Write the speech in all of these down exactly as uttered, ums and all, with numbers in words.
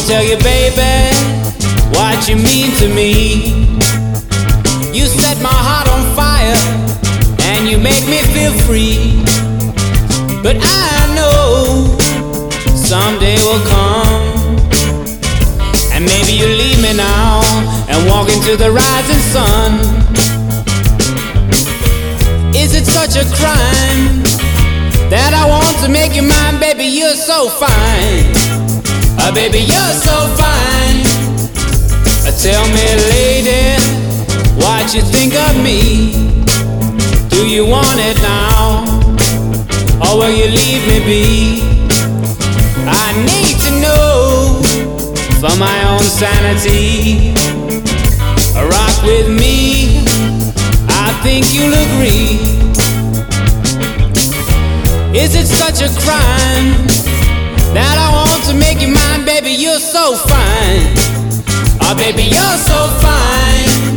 tell you, baby, what you mean to me. You set my heart on fire and you make me feel free. But I know someday will come, and maybe you leave me now and walk into the rising sun. Is it such a crime that I want to make you mine? Baby, you're so fine. Uh, baby, you're so fine. Uh, tell me, lady, what you think of me. Do you want it now, or will you leave me be? I need to know for my own sanity. Rock with me, I think you'll agree. Is it such a crime that I want to make you mine? Baby, you're so fine. Oh, baby, you're so fine.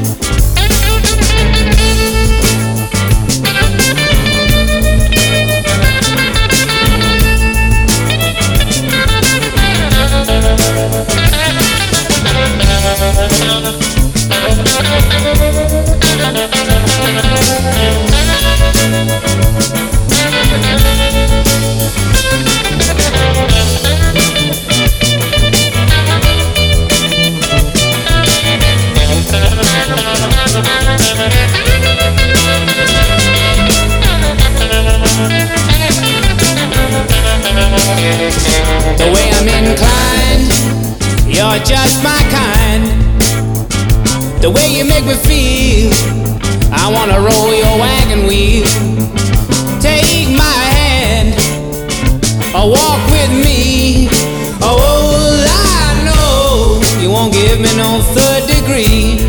The way I'm inclined, you're just my kind. The way you make me feel, I wanna roll your wagon wheel. Take my hand, or walk with me. Oh, I know you won't give me no third degree.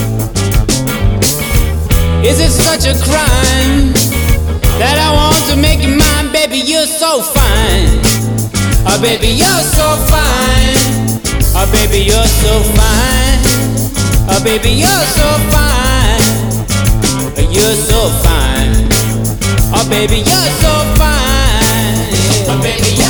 Is it such a crime that I want to make you mine? Baby, you're so fine. Oh, baby, you're so fine. Oh, baby, you're so fine. Oh, baby, you're so fine. Oh, you're so fine. Oh, baby, you're so fine. Oh, baby, you're